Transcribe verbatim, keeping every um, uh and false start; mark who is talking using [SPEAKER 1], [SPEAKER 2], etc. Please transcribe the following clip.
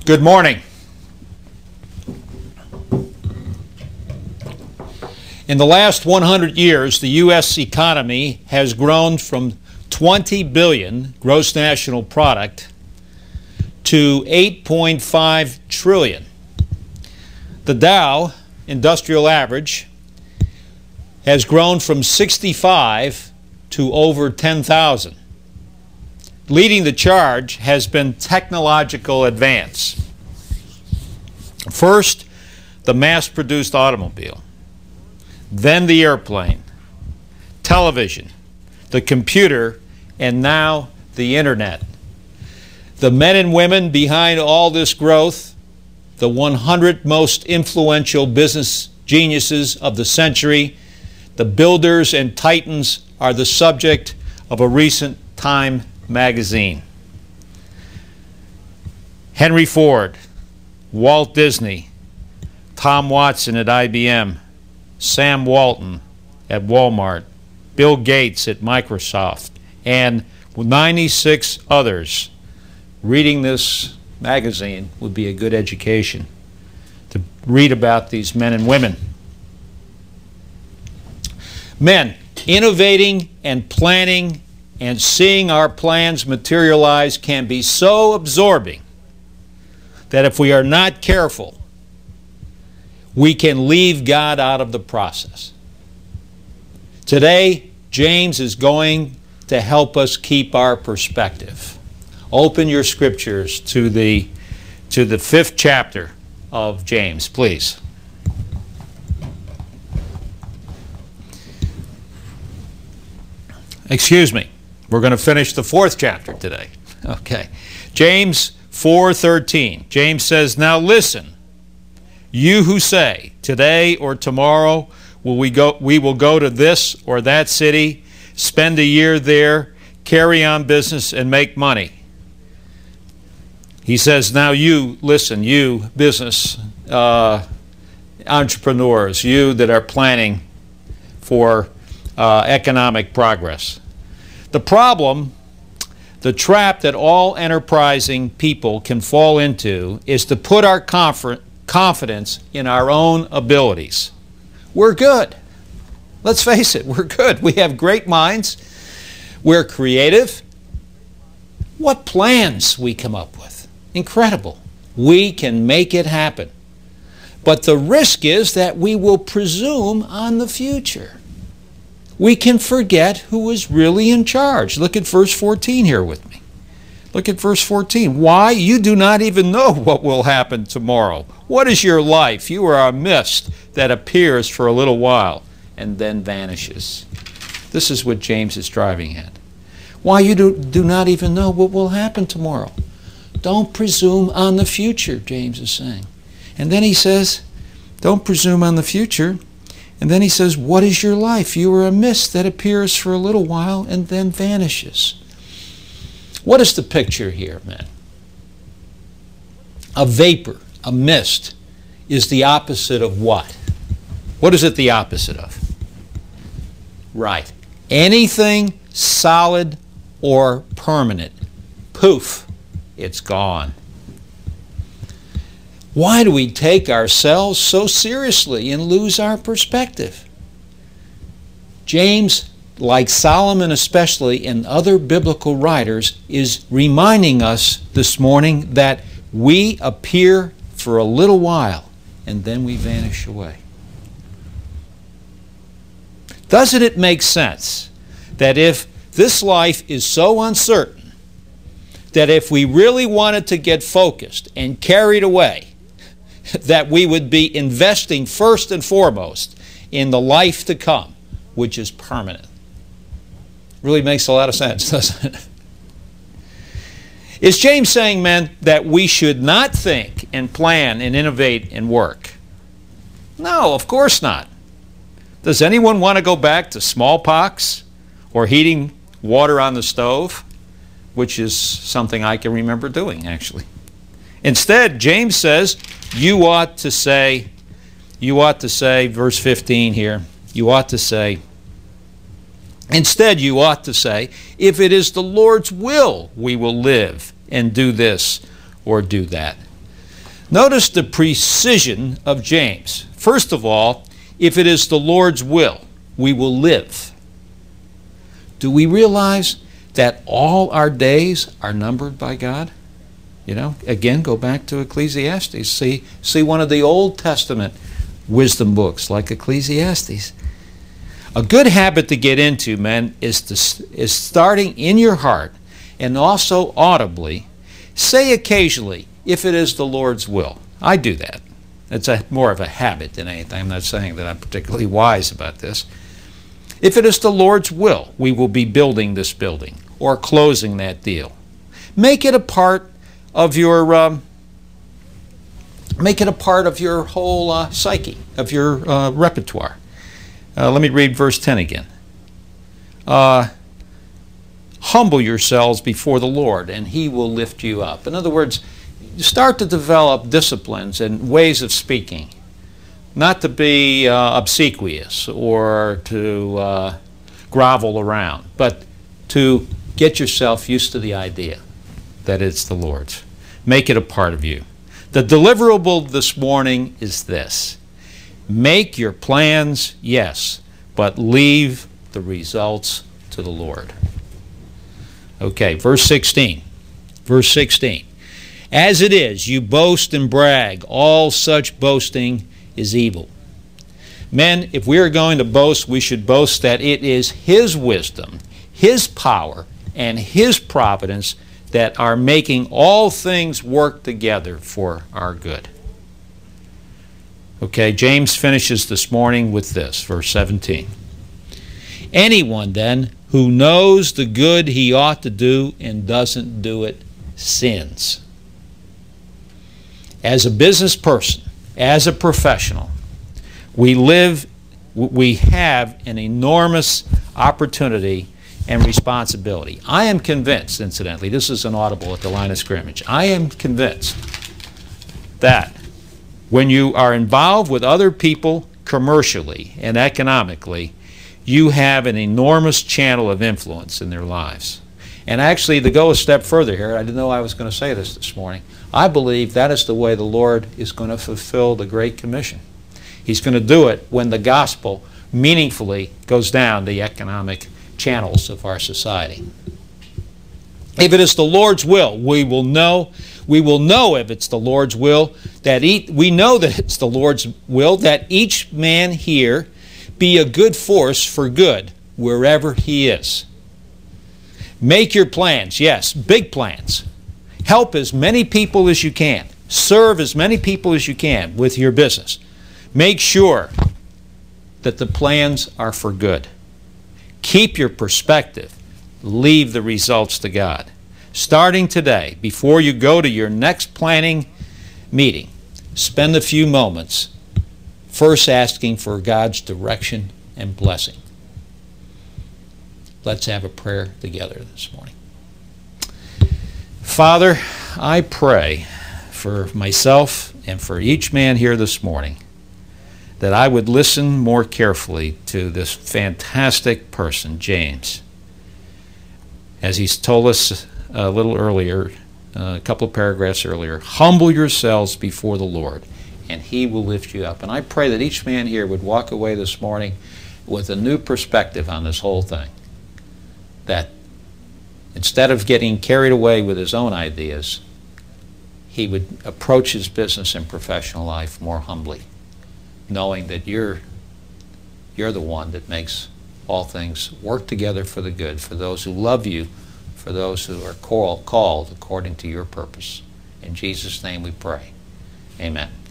[SPEAKER 1] Good morning. In the last one hundred years, the U S economy has grown from twenty billion dollars gross national product to eight point five trillion dollars. The Dow Industrial Average has grown from sixty-five to over ten thousand. Leading the charge has been technological advance. First, the mass-produced automobile, then the airplane, television, the computer, and now the internet. The men and women behind all this growth, the one hundred most influential business geniuses of the century, the builders and titans, are the subject of a recent Time magazine. Henry Ford, Walt Disney, Tom Watson at I B M, Sam Walton at Walmart, Bill Gates at Microsoft, and ninety-six others. Reading this magazine would be a good education to read about these men and women. Men, innovating and planning and seeing our plans materialize can be so absorbing that if we are not careful, we can leave God out of the process. Today, James is going to help us keep our perspective. Open your scriptures to the, to the fifth chapter of James, please. Excuse me. We're going to finish the fourth chapter today. Okay. James four thirteen. James says, "Now listen, you who say, today or tomorrow will we go we will go to this or that city, spend a year there, carry on business and make money." He says, now you listen, you business uh, entrepreneurs, you that are planning for uh, economic progress. The problem, the trap that all enterprising people can fall into is to put our confidence in our own abilities. We're good. Let's face it, we're good. We have great minds. We're creative. What plans we come up with. Incredible. We can make it happen. But the risk is that we will presume on the future. We can forget who is really in charge. Look at verse fourteen here with me. Look at verse fourteen. Why? You do not even know what will happen tomorrow. What is your life? You are a mist that appears for a little while and then vanishes. This is what James is driving at. Why? You do, do not even know what will happen tomorrow. Don't presume on the future, James is saying. And then he says, don't presume on the future. And then he says, what is your life? You are a mist that appears for a little while and then vanishes. What is the picture here, men? A vapor, a mist, is the opposite of what? What is it the opposite of? Right. Anything solid or permanent. Poof, it's gone. Why do we take ourselves so seriously and lose our perspective? James, like Solomon especially and other biblical writers, is reminding us this morning that we appear for a little while and then we vanish away. Doesn't it make sense that if this life is so uncertain, that if we really wanted to get focused and carried away, that we would be investing first and foremost in the life to come, which is permanent? Really makes a lot of sense, doesn't it? Is James saying, men, that we should not think and plan and innovate and work? No, of course not. Does anyone want to go back to smallpox or heating water on the stove? Which is something I can remember doing, actually. Instead, James says, you ought to say, you ought to say, verse fifteen here, you ought to say, instead you ought to say, if it is the Lord's will, we will live and do this or do that. Notice the precision of James. First of all, if it is the Lord's will, we will live. Do we realize that all our days are numbered by God? You know, again, go back to Ecclesiastes. See, see one of the Old Testament wisdom books like Ecclesiastes. A good habit to get into, men, is, to, is starting in your heart and also audibly, say occasionally, if it is the Lord's will. I do that. It's a, more of a habit than anything. I'm not saying that I'm particularly wise about this. If it is the Lord's will, we will be building this building or closing that deal. Make it a part of your um, make it a part of your whole uh, psyche, of your uh, repertoire. Uh, let me read verse ten again. Uh, Humble yourselves before the Lord, and He will lift you up. In other words, start to develop disciplines and ways of speaking. Not to be uh, obsequious or to uh, grovel around, but to get yourself used to the idea that it's the Lord's. Make it a part of you. The deliverable this morning is this. Make your plans, yes, but leave the results to the Lord. Okay, verse sixteen. Verse sixteen. As it is, you boast and brag. All such boasting is evil. Men, if we are going to boast, we should boast that it is His wisdom, His power, and His providence that are making all things work together for our good. Okay, James finishes this morning with this, verse seventeen. Anyone, then, who knows the good he ought to do and doesn't do it, sins. As a business person, as a professional, we live, we have an enormous opportunity and responsibility. I am convinced, incidentally, this is an audible at the line of scrimmage, I am convinced that when you are involved with other people commercially and economically, you have an enormous channel of influence in their lives. And actually, to go a step further here, I didn't know I was going to say this this morning, I believe that is the way the Lord is going to fulfill the Great Commission. He's going to do it when the gospel meaningfully goes down the economic channels of our society. If it is the Lord's will, we will know, we will know if it's the Lord's will, that e we know that it's the Lord's will that each man here be a good force for good wherever he is. Make your plans, yes, big plans. Help as many people as you can. Serve as many people as you can with your business. Make sure that the plans are for good. Keep your perspective. Leave the results to God. Starting today, before you go to your next planning meeting, spend a few moments first asking for God's direction and blessing. Let's have a prayer together this morning. Father, I pray for myself and for each man here this morning that I would listen more carefully to this fantastic person, James. As he's told us a little earlier, a couple of paragraphs earlier, humble yourselves before the Lord, and He will lift you up. And I pray that each man here would walk away this morning with a new perspective on this whole thing. That instead of getting carried away with his own ideas, he would approach his business and professional life more humbly, knowing that you're, you're the one that makes all things work together for the good, for those who love you, for those who are call, called according to your purpose. In Jesus' name we pray. Amen.